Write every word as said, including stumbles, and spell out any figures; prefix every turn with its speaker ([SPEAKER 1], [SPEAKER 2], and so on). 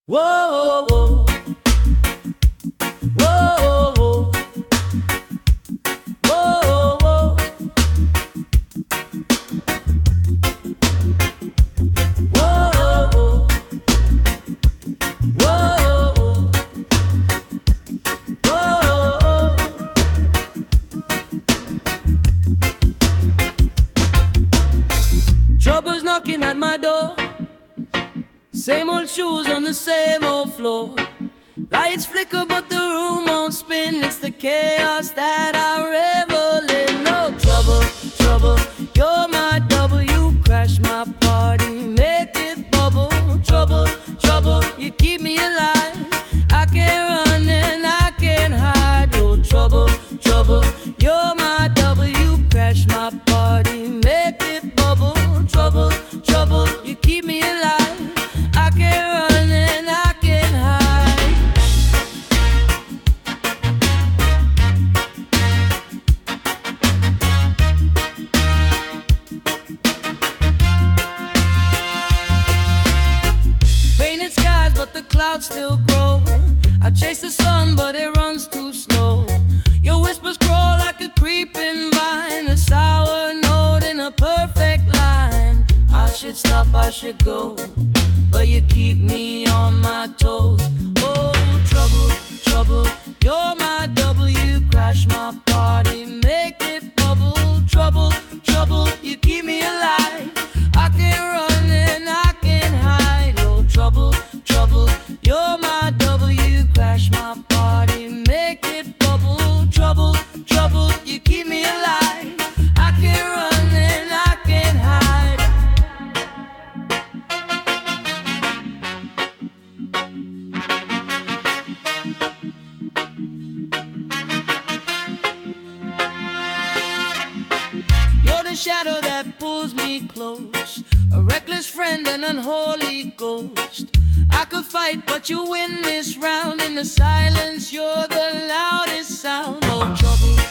[SPEAKER 1] Whoa, whoa, whoa, whoa, whoa, whoa, whoa, whoa, whoa. Trouble's knocking at my door. Same old shoes on the same old floor. Lights flicker but the room won't spin. It's the chaos that I revel in. No trouble, trouble, you're my double. You crash my party, make it bubble. Trouble, trouble, you keep me alive. I can't run and I can't hide. No trouble, trouble, you're my double. You crash my party, make it bubble. Trouble, trouble, you keep me alive. I can't run and I can't hide. Painted skies but the clouds still grow. I chase the sun but it runs too slow. Your whispers crawl like a creeping vine, a sour note in a perfect line. I should stop, I should go, but you keep me on my toes. Oh, trouble, trouble, you're my double. You crash my party, make it bubble. Trouble, trouble, you keep me alive. I can't run and I can't hide. Oh, trouble, trouble, you're my double. You crash my party, make it bubble. Trouble, trouble, you keep me alive. I can't run and I can't hide. You're the shadow that pulls me close, a reckless friend, an unholy ghost. I could fight, but you win this round. In the silence, you're the loudest sound. Oh, trouble,